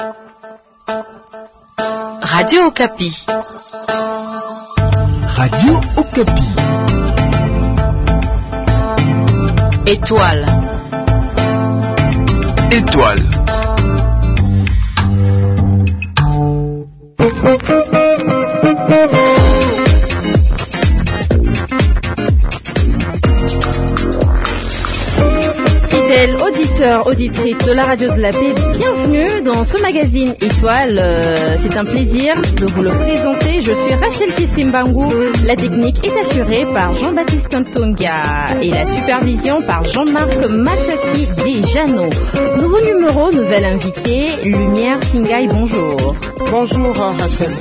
Radio Okapi. Radio Okapi. Étoile. Étoile. Fidèles auditeurs, auditrices de la radio de la paix, bienvenue dans ce magazine Étoile. C'est un plaisir de vous le présenter. Je suis Rachel Kissimbangu. La technique est assurée par Jean-Baptiste Kantonga et la supervision par Jean-Marc Massaki Desjano. Nouveau numéro, nouvelle invitée, Lumière Singai, bonjour. Bonjour Rachel.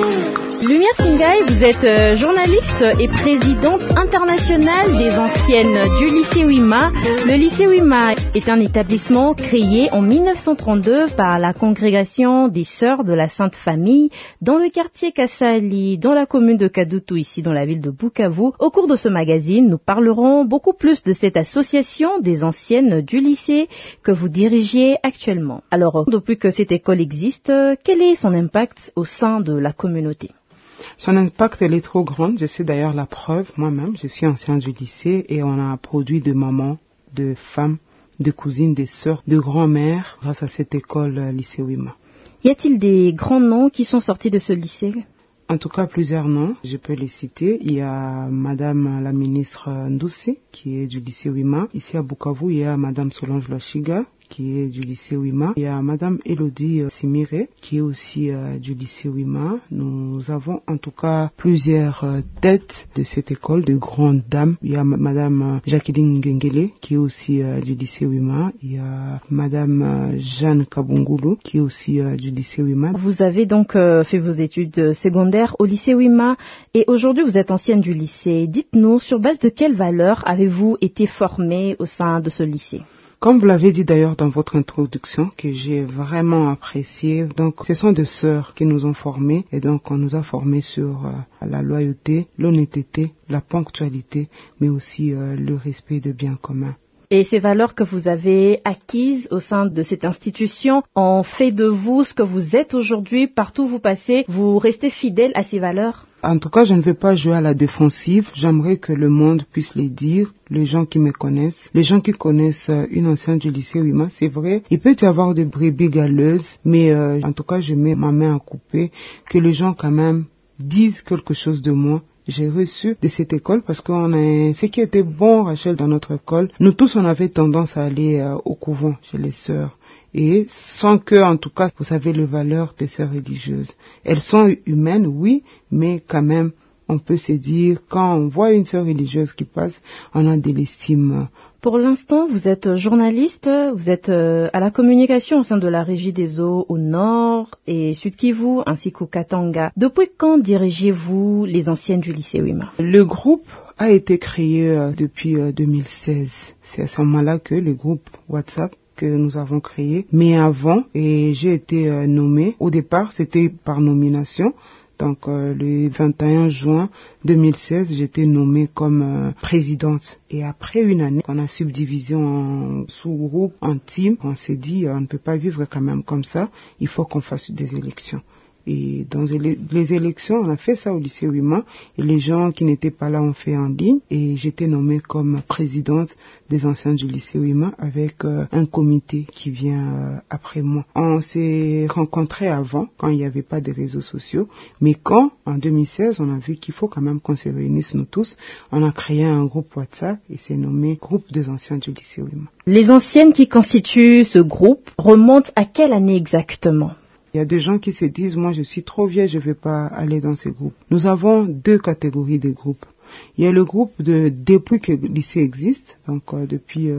Lumière Singai, vous êtes journaliste et présidente internationale des anciennes du lycée Wima. Le lycée Wima est un établissement créé en 1932 par la congrégation des Sœurs de la Sainte Famille dans le quartier Kasali, dans la commune de Kadutu, ici dans la ville de Bukavu. Au cours de ce magazine, nous parlerons beaucoup plus de cette association des anciennes du lycée que vous dirigez actuellement. Alors, depuis que cette école existe, quel est son impact au sein de la communauté ? Son impact, elle est trop grande. Je sais d'ailleurs la preuve. Moi-même, je suis ancien du lycée et on a produit de mamans, de femmes, de cousines, des sœurs, de grand-mères grâce à cette école lycée Wima. Y a-t-il des grands noms qui sont sortis de ce lycée ? En tout cas, plusieurs noms. Je peux les citer. Il y a Madame la ministre Ndoussi, qui est du lycée Wima. Ici à Bukavu, il y a Madame Solange Lochiga, qui est du lycée Wima. Il y a Madame Elodie Simire, qui est aussi du lycée Wima. Nous avons en tout cas plusieurs têtes de cette école, de grandes dames. Il y a Madame Jacqueline Ngengele, qui est aussi du lycée Wima. Il y a Madame Jeanne Kabungulu, qui est aussi du lycée Wima. Vous avez donc fait vos études secondaires au lycée Wima et aujourd'hui vous êtes ancienne du lycée. Dites-nous, sur base de quelles valeurs avez-vous été formée au sein de ce lycée ? Comme vous l'avez dit d'ailleurs dans votre introduction, que j'ai vraiment apprécié, donc ce sont des sœurs qui nous ont formés et donc on nous a formés sur la loyauté, l'honnêteté, la ponctualité, mais aussi le respect de biens communs. Et ces valeurs que vous avez acquises au sein de cette institution ont fait de vous ce que vous êtes aujourd'hui. Partout où vous passez, vous restez fidèle à ces valeurs ? En tout cas, je ne vais pas jouer à la défensive. J'aimerais que le monde puisse les dire, les gens qui me connaissent, les gens qui connaissent une ancienne du lycée Wima. C'est vrai, il peut y avoir des brebis galeuses, mais en tout cas, je mets ma main à couper, que les gens quand même disent quelque chose de moi. J'ai reçu de cette école parce ce qui était bon, Rachel, dans notre école, nous tous, on avait tendance à aller au couvent chez les sœurs. Et sans que, en tout cas, vous savez les valeurs des sœurs religieuses. Elles sont humaines, oui, mais quand même, on peut se dire, quand on voit une sœur religieuse qui passe, on a de l'estime. Pour l'instant, vous êtes journaliste, vous êtes à la communication au sein de la Régie des eaux au Nord et Sud Kivu ainsi qu'au Katanga. Depuis quand dirigez-vous les anciennes du lycée Wima ? Le groupe a été créé depuis 2016. C'est à ce moment-là que le groupe WhatsApp que nous avons créé. Mais avant, et j'ai été nommée, au départ c'était par nomination. Donc le 21 juin 2016, j'étais nommée comme présidente. Et après une année, on a subdivisé en sous-groupes, en team. On s'est dit, on ne peut pas vivre quand même comme ça. Il faut qu'on fasse des élections. Et dans les élections, on a fait ça au lycée Wima. Et les gens qui n'étaient pas là ont fait en ligne. Et j'étais nommée comme présidente des anciens du lycée Wima avec un comité qui vient après moi. On s'est rencontrés avant, quand il n'y avait pas de réseaux sociaux. Mais quand, en 2016, on a vu qu'il faut quand même qu'on se réunisse nous tous, on a créé un groupe WhatsApp et c'est nommé Groupe des anciens du lycée Wima. Les anciennes qui constituent ce groupe remontent à quelle année exactement ? Il y a des gens qui se disent, moi je suis trop vieille, je ne vais pas aller dans ces groupes. Nous avons deux catégories de groupes. Il y a le groupe depuis que le lycée existe, donc depuis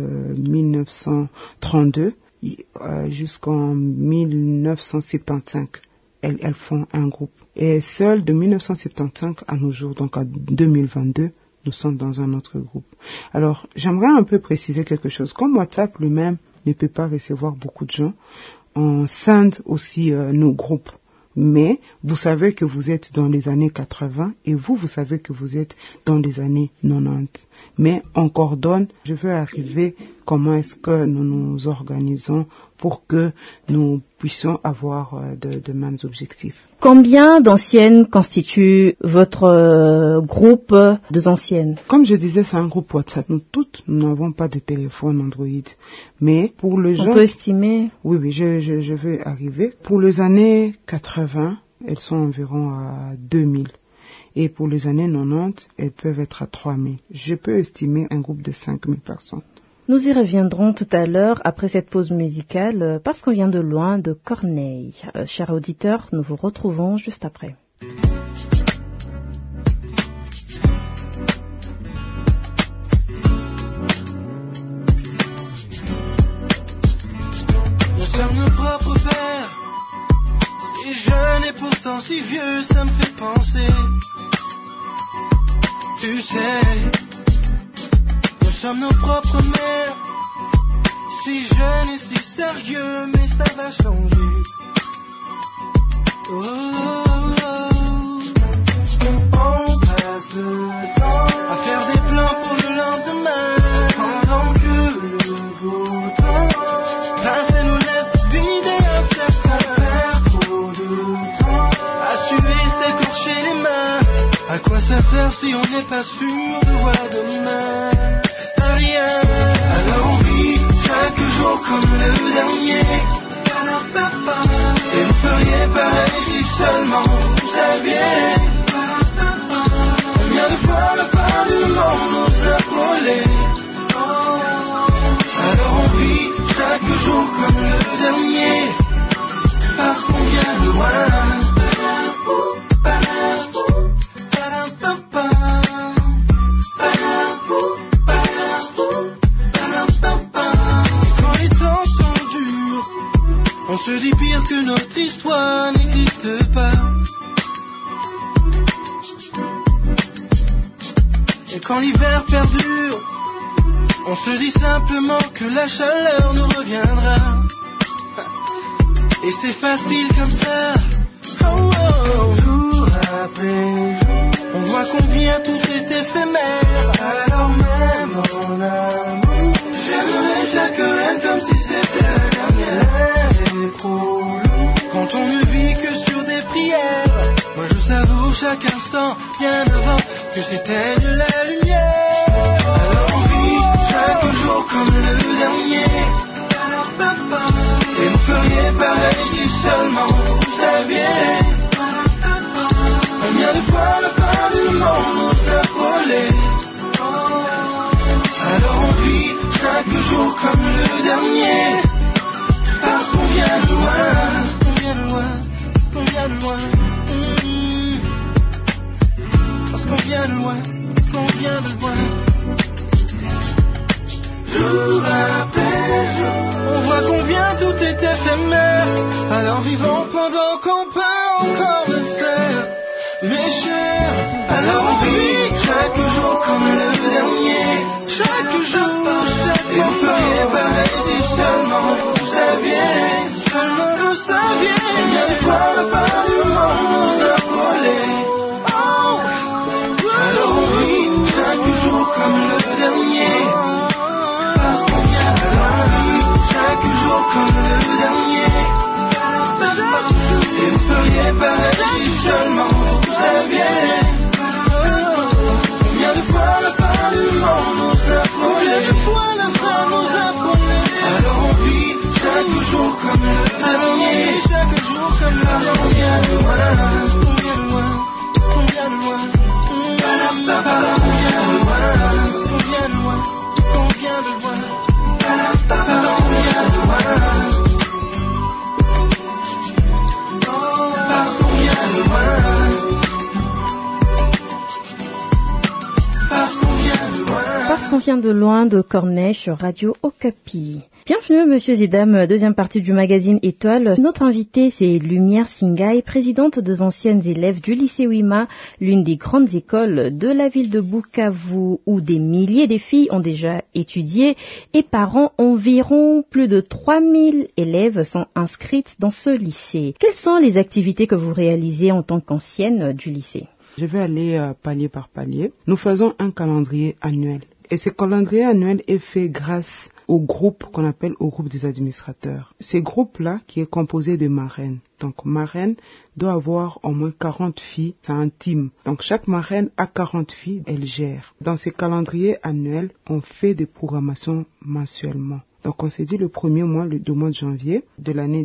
1932 jusqu'en 1975. Elles font un groupe. Et seul de 1975 à nos jours, donc en 2022, nous sommes dans un autre groupe. Alors, j'aimerais un peu préciser quelque chose. Comme WhatsApp lui-même ne peut pas recevoir beaucoup de gens, on scinde aussi nos groupes. Mais vous savez que vous êtes dans les années 80 et vous savez que vous êtes dans les années 90. Mais on coordonne, je veux arriver comment est-ce que nous nous organisons pour que nous puissions avoir de mêmes objectifs. Combien d'anciennes constitue votre groupe de anciennes? Comme je disais, c'est un groupe WhatsApp. Nous toutes, nous n'avons pas de téléphone Android. Mais pour les gens... On peut estimer? Oui, je vais arriver. Pour les années 80, elles sont environ à 2000. Et pour les années 90, elles peuvent être à 3000. Je peux estimer un groupe de 5000 personnes. Nous y reviendrons tout à l'heure après cette pause musicale parce qu'on vient de loin de Corneille. Chers auditeurs, nous vous retrouvons juste après. Nous sommes nos propres pères, si jeunes et pourtant si vieux, ça me fait penser. Tu sais, nous sommes nos propres mères, si jeunes et si sérieux, mais ça va changer. Oh, oh, oh. On passe le temps à faire des plans pour le lendemain, pendant que le beau temps passe et nous laisse vider un certain perd trop de temps à suer, s'écorcher les mains. À quoi ça sert si on n'est pas sûr de voir demain? Rien. Alors on vit chaque jour comme le dernier. Et vous feriez pareil si seulement vous saviez combien de fois la fin du monde nous a frôlé. Alors on vit chaque jour comme le dernier, parce qu'on vient de loin. On se dit pire que notre histoire n'existe pas. Et quand l'hiver perdure, on se dit simplement que la chaleur nous reviendra. Et c'est facile comme ça. Oh, oh. Jour après jour, on voit combien tout est éphémère. Alors même en amour, j'aimerais chaque reine comme si c'était la dernière. Trop long, quand on ne vit que sur des prières. Moi je savoure chaque instant, bien avant que s'éteigne la lumière. Alors on vit chaque jour comme le dernier. Et vous feriez pareil si seulement vous saviez combien de fois la fin du monde nous a frôlé. Alors on vit chaque jour comme le dernier, parce qu'on vient de loin, parce qu'on vient de loin, parce qu'on vient de loin. Parce qu'on vient de loin, parce qu'on vient de loin. Jour après jour, on voit combien tout est éphémère. Alors vivons pendant qu'on peut encore le faire, mes chers. Alors on vit chaque jour comme le dernier, chaque jour, chaque et vous feriez pareil si seulement vous saviez, seulement vous saviez combien de fois la fin du monde nous a frôlé. Oh, alors on vit chaque jour comme le dernier, parce qu'on vient de loin, chaque jour comme le dernier. Et vous feriez pareil si seulement vous saviez combien de fois la fin du monde nous a frôlé. Combien de fois la fin nous a frôlé. Alors on vit chaque jour comme le dernier, chaque jour comme le dernier. On vient de loin, on vient de loin, on vient de loin. On vient de loin, on vient de loin, on vient de loin. On vient de loin. Parce qu'on vient de loin. Parce qu'on vient de loin de Corneille sur Radio Okapi. Bienvenue messieurs et dames, deuxième partie du magazine Étoile. Notre invitée c'est Lumière Singai, présidente des anciennes élèves du lycée Wima, l'une des grandes écoles de la ville de Bukavu où des milliers de filles ont déjà étudié et par an environ plus de 3000 élèves sont inscrites dans ce lycée. Quelles sont les activités que vous réalisez en tant qu'ancienne du lycée? Je vais aller palier par palier. Nous faisons un calendrier annuel. Et ce calendrier annuel est fait grâce au groupe qu'on appelle au groupe des administrateurs. Ces groupes-là qui est composé de marraines. Donc marraine doit avoir au moins 40 filles, c'est un team. Donc chaque marraine a 40 filles, elle gère. Dans ces calendriers annuels, on fait des programmations mensuellement. Donc on s'est dit le premier mois, le mois de janvier de l'année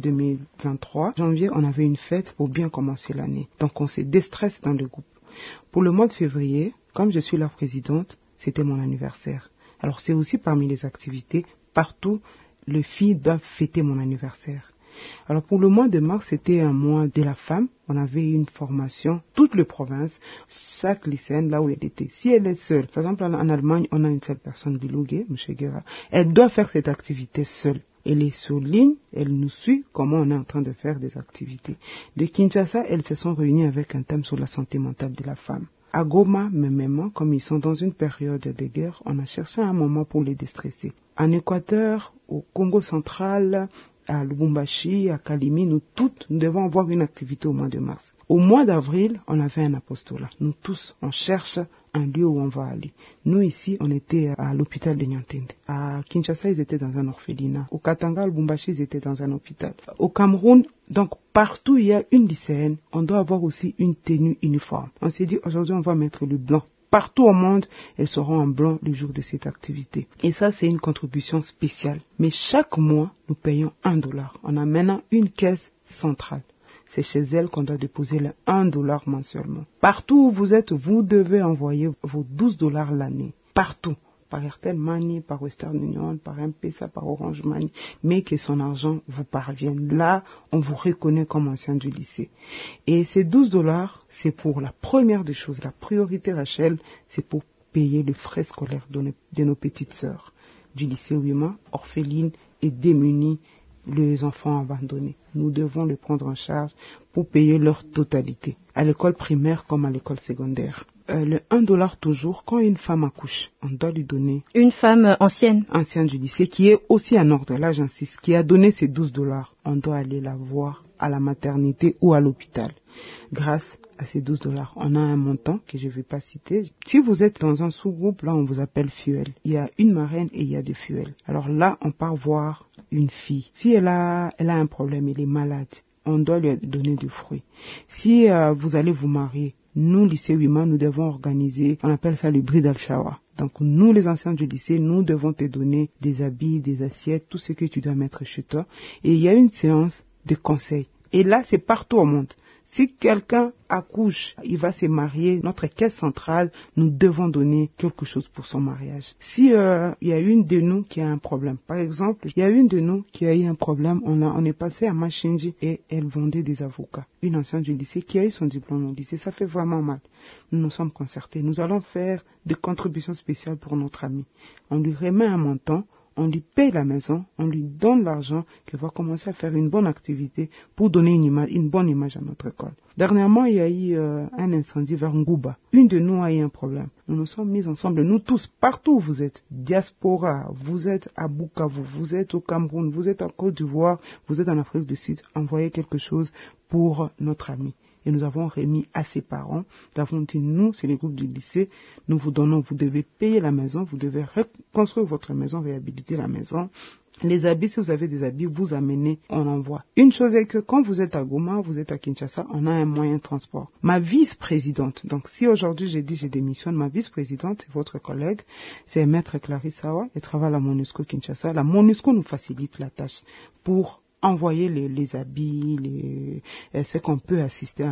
2023, janvier on avait une fête pour bien commencer l'année. Donc on s'est déstressé dans le groupe. Pour le mois de février, comme je suis la présidente, c'était mon anniversaire. Alors c'est aussi parmi les activités, partout les filles doivent fêter mon anniversaire. Alors pour le mois de mars, c'était un mois de la femme. On avait une formation, toutes les provinces, chaque lycéenne, là où elle était. Si elle est seule, par exemple en Allemagne, on a une seule personne, Bilougué, M. Guerra, elle doit faire cette activité seule. Elle est sur ligne, elle nous suit comment on est en train de faire des activités. De Kinshasa, elles se sont réunies avec un thème sur la santé mentale de la femme. À Goma, même, comme ils sont dans une période de guerre, on a cherché un moment pour les déstresser. En Équateur, au Congo central, à Lubumbashi, à Kalimi, nous devons avoir une activité au mois de mars. Au mois d'avril, on avait un apostolat. Nous tous, on cherche un lieu où on va aller. Nous ici, on était à l'hôpital de Nyantende. À Kinshasa, ils étaient dans un orphelinat. Au Katanga, à Lubumbashi, ils étaient dans un hôpital. Au Cameroun, donc partout il y a une lycéenne, on doit avoir aussi une tenue uniforme. On s'est dit, aujourd'hui, on va mettre le blanc. Partout au monde, elles seront en blanc le jour de cette activité. Et ça, c'est une contribution spéciale. Mais chaque mois, nous payons $1. On a maintenant une caisse centrale. C'est chez elle qu'on doit déposer le $1 mensuellement. Partout où vous êtes, vous devez envoyer vos $12 l'année. Partout. Par Airtel Money, par Western Union, par M-Pesa, par Orange Money, mais que son argent vous parvienne. Là, on vous reconnaît comme ancien du lycée. Et ces $12, c'est pour la première des choses. La priorité, Rachel, c'est pour payer les frais scolaires de nos petites sœurs du lycée Ouima, orphelines et démunies, les enfants abandonnés. Nous devons les prendre en charge pour payer leur totalité, à l'école primaire comme à l'école secondaire. Le $1 toujours, quand une femme accouche, on doit lui donner... Une femme ancienne du lycée, qui est aussi un ordre, là j'insiste, qui a donné ces $12. On doit aller la voir à la maternité ou à l'hôpital. Grâce à ces $12, on a un montant que je ne vais pas citer. Si vous êtes dans un sous-groupe, là on vous appelle fuel. Il y a une marraine et il y a des fuels. Alors là, on part voir une fille. Si elle a un problème, elle est malade, on doit lui donner du fruit. Si vous allez vous marier, nous, lycée Ouima, nous devons organiser, on appelle ça le bridal shower. Donc nous, les anciens du lycée, nous devons te donner des habits, des assiettes, tout ce que tu dois mettre chez toi. Et il y a une séance de conseil. Et là, c'est partout au monde. Si quelqu'un accouche, il va se marier, notre caisse centrale, nous devons donner quelque chose pour son mariage. Si il y a une de nous qui a un problème, par exemple, il y a une de nous qui a eu un problème, on est passé à Machinji et elle vendait des avocats. Une ancienne du lycée qui a eu son diplôme au lycée, ça fait vraiment mal. Nous nous sommes concertés. Nous allons faire des contributions spéciales pour notre amie. On lui remet un montant. On lui paye la maison, on lui donne l'argent, qu'il va commencer à faire une bonne activité pour donner une bonne image à notre école. Dernièrement, il y a eu un incendie vers Ngouba. Une de nous a eu un problème. Nous nous sommes mis ensemble, nous tous, partout où vous êtes, diaspora, vous êtes à Bukavu, vous êtes au Cameroun, vous êtes en Côte d'Ivoire, vous êtes en Afrique du Sud, envoyez quelque chose pour notre ami. Et nous avons remis à ses parents. Nous avons dit, nous, c'est les groupes du lycée, nous vous donnons, vous devez payer la maison, vous devez reconstruire votre maison, réhabiliter la maison. Les habits, si vous avez des habits, vous amenez, on envoie. Une chose est que quand vous êtes à Goma, vous êtes à Kinshasa, on a un moyen de transport. Ma vice-présidente, donc si aujourd'hui j'ai dit je démissionne, ma vice-présidente, c'est votre collègue, c'est Maître Clarisse Sawa, elle travaille à la MONUSCO Kinshasa. La MONUSCO nous facilite la tâche pour envoyer les habits, ce qu'on peut assister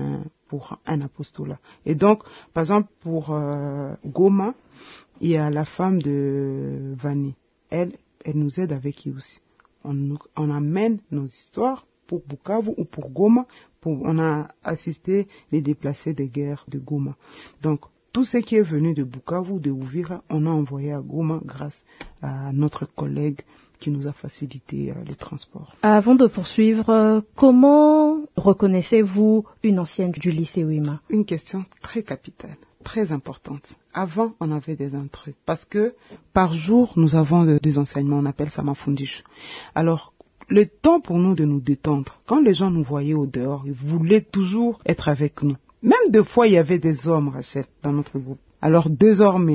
pour un apostolat. Et donc, par exemple, pour Goma, il y a la femme de Vani. Elle nous aide avec aussi. On amène nos histoires pour Bukavu ou pour Goma. On a assisté les déplacés de guerre de Goma. Donc, tout ce qui est venu de Bukavu, de Uvira, on a envoyé à Goma grâce à notre collègue qui nous a facilité les transports. Avant de poursuivre, comment reconnaissez-vous une ancienne du lycée Ouima? Une question très capitale, très importante. Avant, on avait des intrus. Parce que par jour, nous avons des enseignements, on appelle ça mafundisho. Alors, le temps pour nous de nous détendre, quand les gens nous voyaient au dehors, ils voulaient toujours être avec nous. Même des fois, il y avait des hommes, Rachel, dans notre groupe. Alors désormais,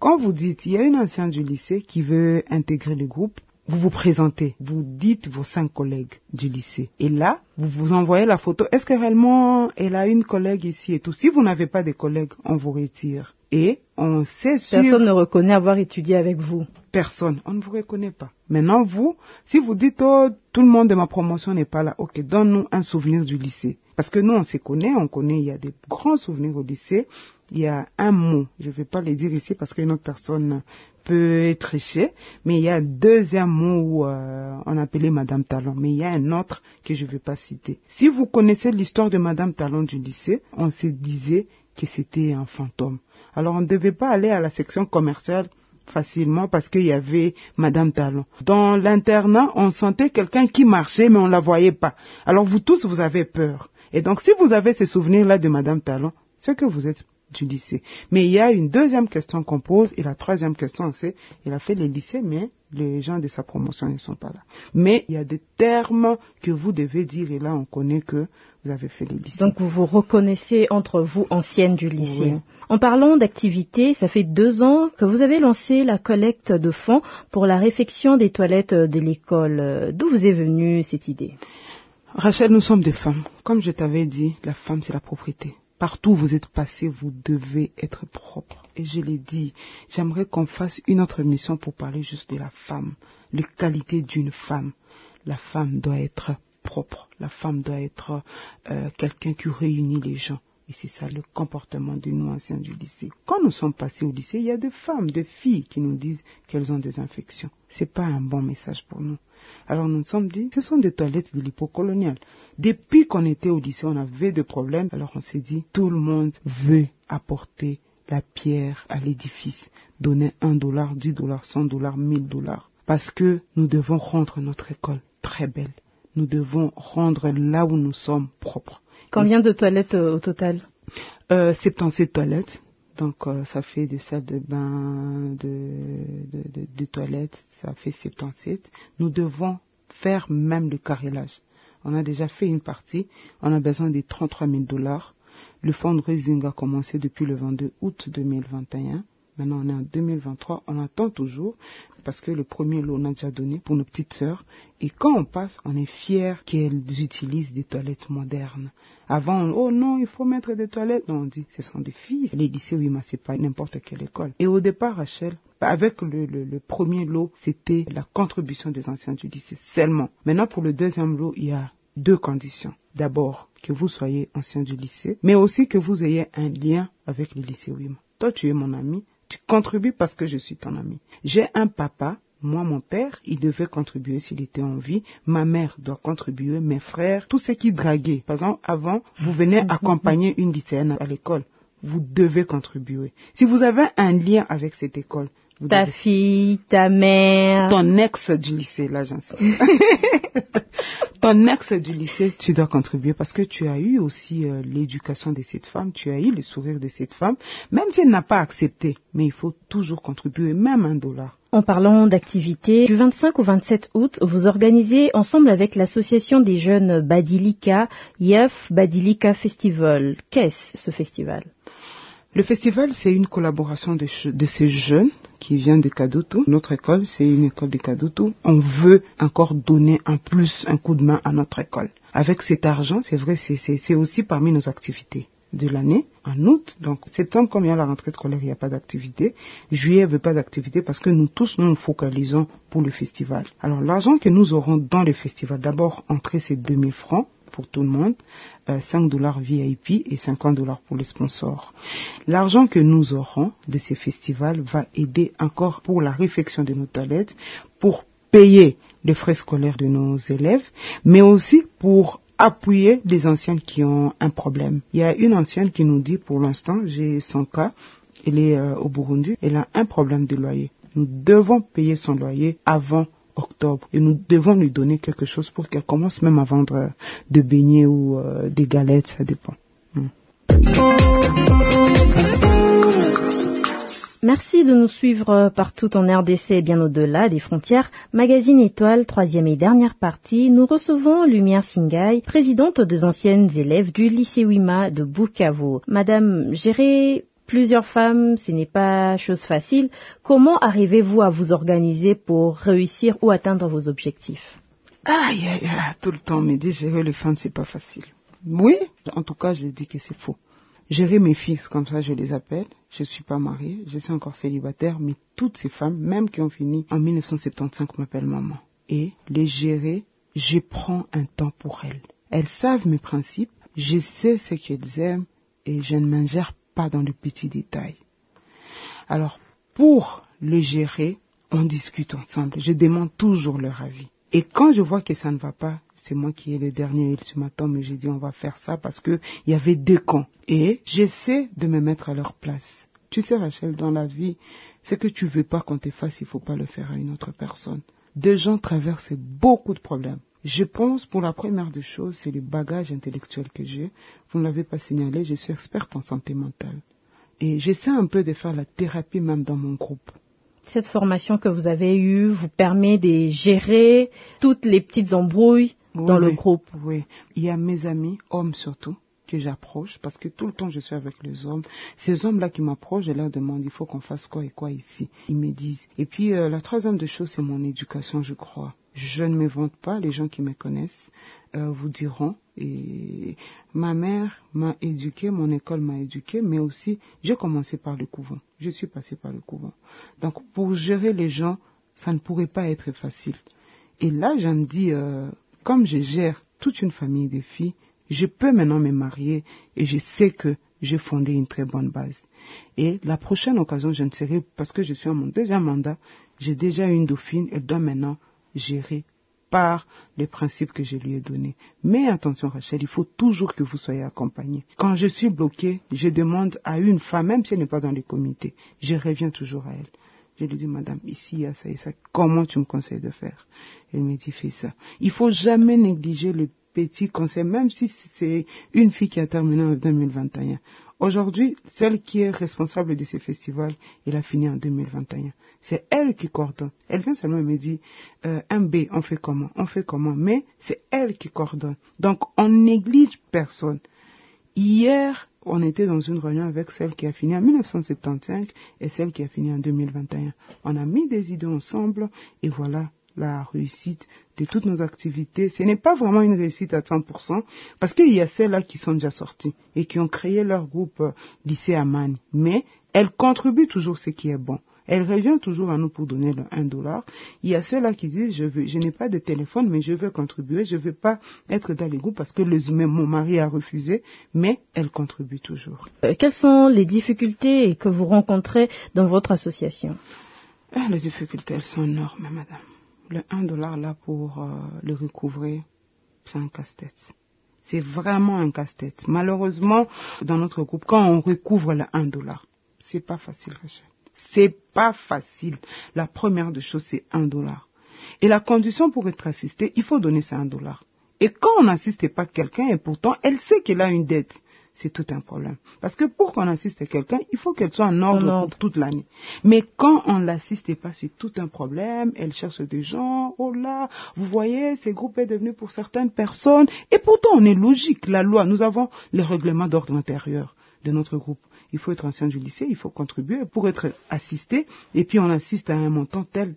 quand vous dites, il y a une ancienne du lycée qui veut intégrer le groupe, vous vous présentez, vous dites vos 5 collègues du lycée. Et là, vous vous envoyez la photo. Est-ce que réellement, elle a une collègue ici et tout? Si vous n'avez pas de collègues, on vous retire. Et on sait sûr... Personne ne reconnaît avoir étudié avec vous. Personne. On ne vous reconnaît pas. Maintenant, vous, si vous dites, oh, tout le monde de ma promotion n'est pas là, ok, donne-nous un souvenir du lycée. Parce que nous, on se connaît, il y a des grands souvenirs au lycée. Il y a un mot, je ne vais pas le dire ici parce qu'une autre personne peut tricher, mais il y a un deuxième mot où on appelait Madame Talon, mais il y a un autre que je ne vais pas citer. Si vous connaissez l'histoire de Madame Talon du lycée, on se disait que c'était un fantôme. Alors on ne devait pas aller à la section commerciale facilement parce qu'il y avait Madame Talon. Dans l'internat, on sentait quelqu'un qui marchait mais on la voyait pas. Alors vous tous, vous avez peur. Et donc si vous avez ces souvenirs-là de Madame Talon, c'est que vous êtes du lycée. Mais il y a une deuxième question qu'on pose et la troisième question c'est, il a fait le lycée mais les gens de sa promotion ne sont pas là. Mais il y a des termes que vous devez dire et là on connaît que vous avez fait le lycée. Donc vous vous reconnaissez entre vous anciennes du lycée. Oui. En parlant d'activité, ça fait 2 ans que vous avez lancé la collecte de fonds pour la réfection des toilettes de l'école. D'où vous est venue cette idée? Rachel, nous sommes des femmes. Comme je t'avais dit, la femme c'est la propriété. Partout où vous êtes passé, vous devez être propre. Et je l'ai dit, j'aimerais qu'on fasse une autre mission pour parler juste de la femme, les qualités d'une femme. La femme doit être propre, la femme doit être quelqu'un qui réunit les gens. Et c'est ça le comportement de nous anciens du lycée. Quand nous sommes passés au lycée, il y a des femmes, des filles qui nous disent qu'elles ont des infections. C'est pas un bon message pour nous. Alors nous nous sommes dit, ce sont des toilettes de l'époque coloniale. Depuis qu'on était au lycée, on avait des problèmes. Alors on s'est dit, tout le monde veut apporter la pierre à l'édifice. Donner $1, $10, $100, $1000. Parce que nous devons rendre notre école très belle. Nous devons rendre là où nous sommes propres. Combien de toilettes au total? 77 toilettes. Donc ça fait des salles de bain, de toilettes, ça fait 77. Nous devons faire même le carrelage. On a déjà fait une partie, on a besoin de $33 000. Le fundraising a commencé depuis le 22 août 2021. Maintenant on est en 2023, on attend toujours parce que le premier lot on a déjà donné pour nos petites sœurs. Et quand on passe, on est fiers qu'elles utilisent des toilettes modernes. Avant, oh non, il faut mettre des toilettes. Non, on dit, ce sont des filles. Les lycées, oui, mais c'est pas n'importe quelle école. Et au départ, Rachel, avec le premier lot, c'était la contribution des anciens du lycée seulement. Maintenant, pour le deuxième lot, il y a 2 conditions. D'abord, que vous soyez ancien du lycée, mais aussi que vous ayez un lien avec le lycée WIMA. Toi, tu es mon ami. Tu contribues parce que je suis ton ami. J'ai un papa, moi mon père, il devait contribuer s'il était en vie. Ma mère doit contribuer, mes frères, tous ceux qui draguaient. Par exemple, avant, vous venez accompagner une lycéenne à l'école. Vous devez contribuer. Si vous avez un lien avec cette école, ta fille, ta mère, ton ex du lycée, là j'insiste. Ton ex du lycée, tu dois contribuer parce que tu as eu aussi l'éducation de cette femme, tu as eu le sourire de cette femme, même si elle n'a pas accepté, mais il faut toujours contribuer, même $1. En parlant d'activités, du 25 au 27 août, vous organisez ensemble avec l'association des jeunes Badilika, YEF Badilika Festival. Qu'est-ce ce festival? Le festival, c'est une collaboration de ces jeunes qui viennent de Kadutu. Notre école, c'est une école de Kadutu. On veut encore donner un coup de main à notre école. Avec cet argent, c'est vrai, c'est aussi parmi nos activités de l'année. En août, donc septembre, comme il y a la rentrée scolaire, il n'y a pas d'activité. Juillet, il n'y a pas d'activité parce que nous tous, nous focalisons pour le festival. Alors, l'argent que nous aurons dans le festival, d'abord, entrée, c'est 2000 francs. Pour tout le monde, $5 VIP et $50 pour les sponsors. L'argent que nous aurons de ces festivals va aider encore pour la réfection de nos toilettes, pour payer les frais scolaires de nos élèves, mais aussi pour appuyer les anciennes qui ont un problème. Il y a une ancienne qui nous dit, pour l'instant, j'ai son cas, elle est au Burundi, elle a un problème de loyer. Nous devons payer son loyer avant octobre et nous devons lui donner quelque chose pour qu'elle commence même à vendre des beignets ou des galettes, ça dépend. Merci de nous suivre partout en RDC et bien au-delà des frontières. Magazine Étoile, 3e et dernière partie. Nous recevons Lumière Singai, présidente des anciennes élèves du lycée WIMA de Bukavu. Madame, gérez plusieurs femmes, ce n'est pas chose facile. Comment arrivez-vous à vous organiser pour réussir ou atteindre vos objectifs? Aïe, aïe, aïe, tout le temps on me dit gérer les femmes, c'est pas facile. Oui, en tout cas, je dis que c'est faux. Gérer mes fils, comme ça je les appelle. Je suis pas mariée, je suis encore célibataire, mais toutes ces femmes, même qui ont fini en 1975, m'appellent maman. Et les gérer, je prends un temps pour elles. Elles savent mes principes, je sais ce qu'elles aiment et je ne m'ingère pas dans les petits détails. Alors, pour les gérer, on discute ensemble. Je demande toujours leur avis. Et quand je vois que ça ne va pas, c'est moi qui ai le dernier ultimatum, mais j'ai dit on va faire ça parce que il y avait 2 camps. Et j'essaie de me mettre à leur place. Tu sais Rachel, dans la vie, ce que tu veux pas qu'on te fasse, il faut pas le faire à une autre personne. 2 gens traversent beaucoup de problèmes. Je pense, pour la première des choses, c'est le bagage intellectuel que j'ai. Vous ne l'avez pas signalé, je suis experte en santé mentale. Et j'essaie un peu de faire la thérapie même dans mon groupe. Cette formation que vous avez eue vous permet de gérer toutes les petites embrouilles dans le groupe. Oui, il y a mes amis, hommes surtout, que j'approche, parce que tout le temps je suis avec les hommes. Ces hommes-là qui m'approchent, je leur demande, il faut qu'on fasse quoi et quoi ici. Ils me disent. Et puis la troisième des choses, c'est mon éducation, je crois. Je ne me vante pas, les gens qui me connaissent vous diront. Et ma mère m'a éduquée, mon école m'a éduquée, mais aussi j'ai commencé par le couvent. Je suis passée par le couvent. Donc pour gérer les gens, ça ne pourrait pas être facile. Et là, je me dis, comme je gère toute une famille de filles, je peux maintenant me marier et je sais que j'ai fondé une très bonne base. Et la prochaine occasion, je ne serai, parce que je suis à mon 2e mandat, j'ai déjà une dauphine, elle doit maintenant gérer par les principes que je lui ai donnés. Mais attention Rachel, il faut toujours que vous soyez accompagnés. Quand je suis bloquée, je demande à une femme, même si elle n'est pas dans les comités, je reviens toujours à elle. Je lui dis, madame, ici, il y a ça et ça, comment tu me conseilles de faire? Elle me dit, fais ça. Il faut jamais négliger le petit conseil, même si c'est une fille qui a terminé en 2021. Aujourd'hui, celle qui est responsable de ces festivals, elle a fini en 2021. C'est elle qui coordonne. Elle vient seulement et me dit, un B, on fait comment, mais c'est elle qui coordonne. Donc, on néglige personne. Hier, on était dans une réunion avec celle qui a fini en 1975 et celle qui a fini en 2021. On a mis des idées ensemble et voilà la réussite de toutes nos activités. Ce n'est pas vraiment une réussite à 100% parce qu'il y a celles-là qui sont déjà sorties et qui ont créé leur groupe lycée Amani. Mais elles contribuent toujours ce qui est bon. Elles reviennent toujours à nous pour donner le $1. Il y a ceux-là qui disent, je n'ai pas de téléphone, mais je veux contribuer, je ne veux pas être dans les groupes parce que mon mari a refusé, mais elles contribuent toujours. Quelles sont les difficultés que vous rencontrez dans votre association? Les difficultés, elles sont énormes, madame. Le $1 là pour le recouvrer, c'est un casse-tête. C'est vraiment un casse-tête. Malheureusement, dans notre groupe, quand on recouvre le $1, c'est pas facile, Rachel. C'est pas facile. La première des choses, c'est $1. Et la condition pour être assisté, il faut donner ces $1. Et quand on n'assiste pas quelqu'un, et pourtant, elle sait qu'elle a une dette, c'est tout un problème. Parce que pour qu'on assiste quelqu'un, il faut qu'elle soit en ordre pour toute l'année. Mais quand on ne l'assiste pas, c'est tout un problème. Elle cherche des gens. Oh là, vous voyez, ce groupe est devenu pour certaines personnes. Et pourtant, on est logique. La loi, nous avons les règlements d'ordre intérieur de notre groupe. Il faut être ancien du lycée, il faut contribuer pour être assisté. Et puis, on assiste à un montant tel.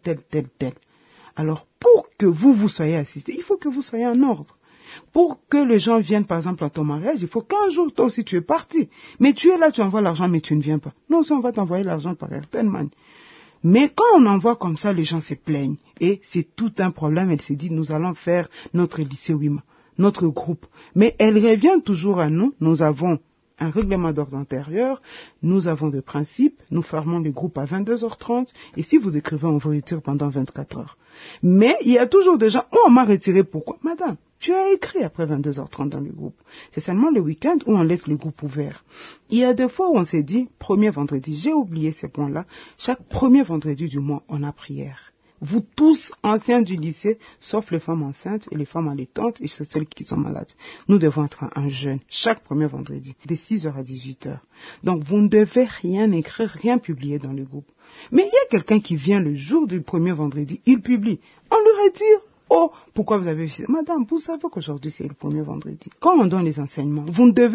Alors, pour que vous soyez assisté, il faut que vous soyez en ordre. Pour que les gens viennent, par exemple, à ton mariage, il faut qu'un jour, toi aussi, tu es parti. Mais tu es là, tu envoies l'argent, mais tu ne viens pas. Non, si on va t'envoyer l'argent par Airtelman. Mais quand on envoie comme ça, les gens se plaignent. Et c'est tout un problème. Elle s'est dit, nous allons faire notre lycée Wima, notre groupe. Mais elle revient toujours à nous. Nous avons un règlement d'ordre intérieur, nous avons des principes, nous fermons les groupes à 22h30, et si vous écrivez, on vous retire pendant 24 heures. Mais il y a toujours des gens, on m'a retiré, pourquoi? Madame, tu as écrit après 22h30 dans le groupe. C'est seulement le week-end où on laisse le groupe ouvert. Il y a des fois où on s'est dit, premier vendredi, j'ai oublié ces points-là, chaque premier vendredi du mois, on a prière. Vous tous, anciens du lycée, sauf les femmes enceintes et les femmes allaitantes et celles qui sont malades. Nous devons être en jeûne chaque premier vendredi, de 6h à 18h. Donc vous ne devez rien écrire, rien publier dans le groupe. Mais il y a quelqu'un qui vient le jour du premier vendredi, il publie. On lui retire. Oh, pourquoi vous avez fait ça? Madame, vous savez qu'aujourd'hui c'est le premier vendredi. Quand on donne les enseignements, vous ne devez pas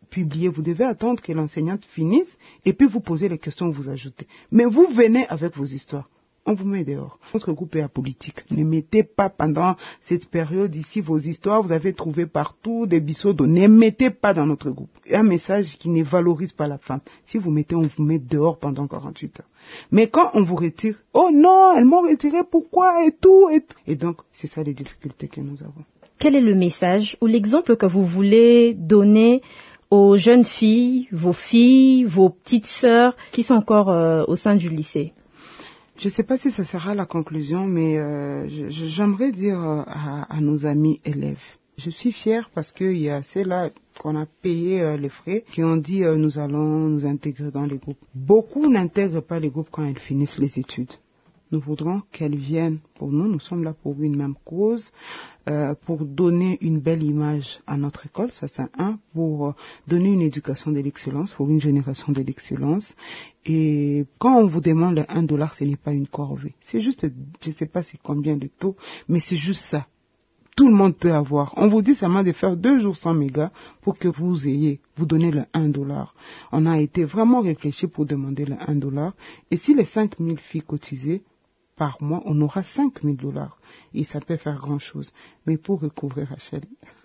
publier, vous devez attendre que l'enseignante finisse et puis vous posez les questions, vous ajoutez. Mais vous venez avec vos histoires. On vous met dehors. Notre groupe est apolitique. Ne mettez pas pendant cette période ici vos histoires. Vous avez trouvé partout des bissodos. Ne mettez pas dans notre groupe. Un message qui ne valorise pas la femme. Si vous mettez, on vous met dehors pendant 48 heures. Mais quand on vous retire, oh non, elles m'ont retiré, pourquoi, et tout. Et donc, c'est ça les difficultés que nous avons. Quel est le message ou l'exemple que vous voulez donner aux jeunes filles, vos petites sœurs qui sont encore au sein du lycée? Je ne sais pas si ça sera la conclusion, mais j'aimerais dire à nos amis élèves. Je suis fière parce qu'il y a ceux-là qu'on a payé les frais, qui ont dit nous allons nous intégrer dans les groupes. Beaucoup n'intègrent pas les groupes quand elles finissent les études. Nous voudrons qu'elles viennent pour nous. Nous sommes là pour une même cause, pour donner une belle image à notre école, ça c'est un, pour donner une éducation de l'excellence, pour une génération de l'excellence. Et quand on vous demande le $1, ce n'est pas une corvée. C'est juste, je ne sais pas c'est combien de taux, mais c'est juste ça. Tout le monde peut avoir. On vous dit seulement de faire 2 jours sans mégas pour que vous donnez le $1. On a été vraiment réfléchi pour demander le $1. Et si les 5000 filles cotisaient par mois, on aura $5000. Et ça peut faire grand chose. Mais pour recouvrir Rachel,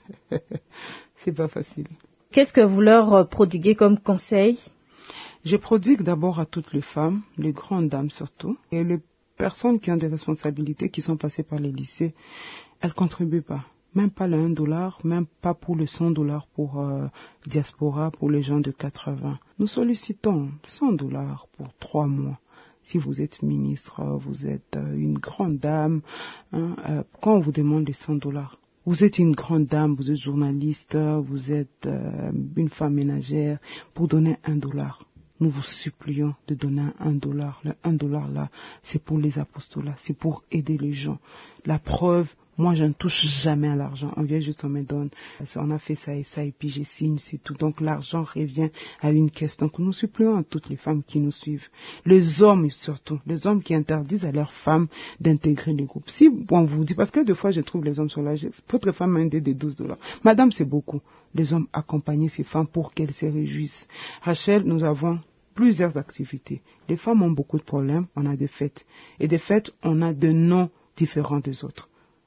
c'est pas facile. Qu'est-ce que vous leur prodiguez comme conseil? Je prodigue d'abord à toutes les femmes, les grandes dames surtout, et les personnes qui ont des responsabilités, qui sont passées par les lycées. Elles contribuent pas. Même pas le $1, même pas pour le $100 pour diaspora, pour les gens de 80. Nous sollicitons $100 pour 3 mois. Si vous êtes ministre, vous êtes une grande dame, quand on vous demande les $100, vous êtes une grande dame, vous êtes journaliste, vous êtes une femme ménagère, pour donner $1. Nous vous supplions de donner $1. Le $1 là, c'est pour les apostolats, c'est pour aider les gens. La preuve, moi je ne touche jamais à l'argent. On vient juste, on me donne, on a fait ça et puis je signe, c'est tout. Donc l'argent revient à une caisse. Donc nous supplions à toutes les femmes qui nous suivent. Les hommes surtout, les hommes qui interdisent à leurs femmes d'intégrer les groupes. Si on vous dit, parce que des fois je trouve les hommes sont là, votre femme m'a aidé des $12. Madame, c'est beaucoup. Les hommes accompagner ces femmes pour qu'elles se réjouissent. Rachel, nous avons plusieurs activités. Les femmes ont beaucoup de problèmes, on a des fêtes. Et des fêtes, on a des noms différents des autres.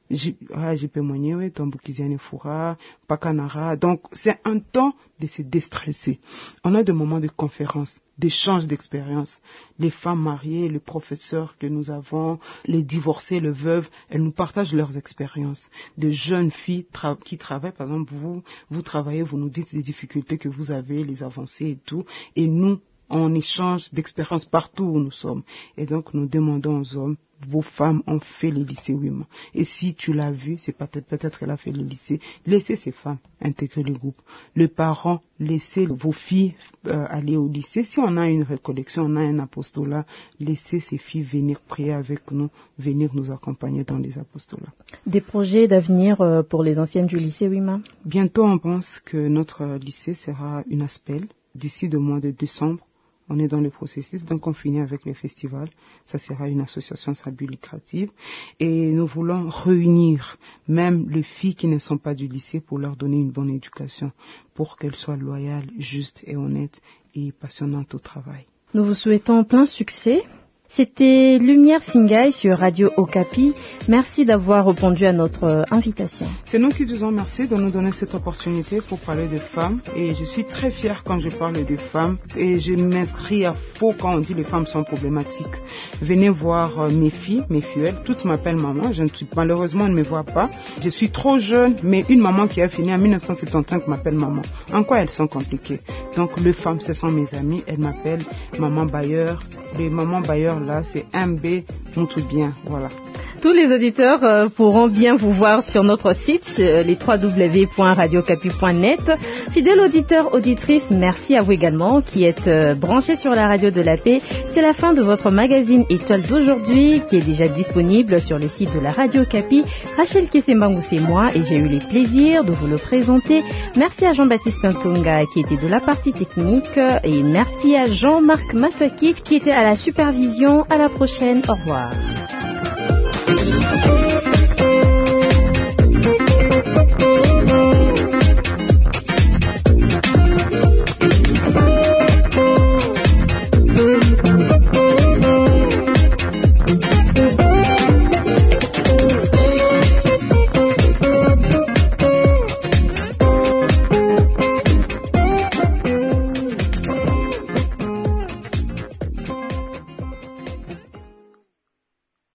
JP Moigné, Tamboukiziane Foura, Pakanara. Donc, c'est un temps de se déstresser. On a des moments de conférences, d'échanges d'expériences. Les femmes mariées, les professeurs que nous avons, les divorcés, les veuves, elles nous partagent leurs expériences. De jeunes filles qui travaillent, par exemple, vous travaillez, vous nous dites les difficultés que vous avez, les avancées et tout. Et nous, on échange d'expériences partout où nous sommes. Et donc, nous demandons aux hommes, vos femmes ont fait le lycée Wima. Et si tu l'as vu, c'est peut-être qu'elle a fait le lycée. Laissez ces femmes intégrer le groupe. Les parents, laissez vos filles aller au lycée. Si on a une récollection, on a un apostolat, laissez ces filles venir prier avec nous, venir nous accompagner dans les apostolats. Des projets d'avenir pour les anciennes du lycée Wima? Bientôt, on pense que notre lycée sera une ASPEL d'ici le mois de décembre. On est dans le processus, donc on finit avec les festivals. Ça sera une association sans but lucratif. Et nous voulons réunir même les filles qui ne sont pas du lycée pour leur donner une bonne éducation, pour qu'elles soient loyales, justes et honnêtes et passionnantes au travail. Nous vous souhaitons plein succès. C'était Lumière Singai sur Radio Okapi. Merci d'avoir répondu à notre invitation. C'est nous qui disons merci de nous donner cette opportunité pour parler des femmes. Et je suis très fière quand je parle des femmes. Et je m'inscris à faux quand on dit les femmes sont problématiques. Venez voir mes filles, mes filles. Toutes m'appellent maman. Malheureusement, on ne me voit pas. Je suis trop jeune, mais une maman qui a fini en 1975 m'appelle maman. En quoi elles sont compliquées? Donc les femmes, ce sont mes amies. Elles m'appellent maman Bayer. Les mamans Bayer, là, c'est MB Moutoubien, voilà. Tous les auditeurs pourront bien vous voir sur notre site, les www.radiocapi.net. Fidèles auditeurs, auditrices, merci à vous également qui êtes branchés sur la radio de la paix. C'est la fin de votre magazine Étoile d'aujourd'hui qui est déjà disponible sur le site de la Radio Capi. Rachel Kesembangou, c'est moi et j'ai eu le plaisir de vous le présenter. Merci à Jean-Baptiste Ntonga qui était de la partie technique et merci à Jean-Marc Matouaki qui était à la supervision. À la prochaine, au revoir.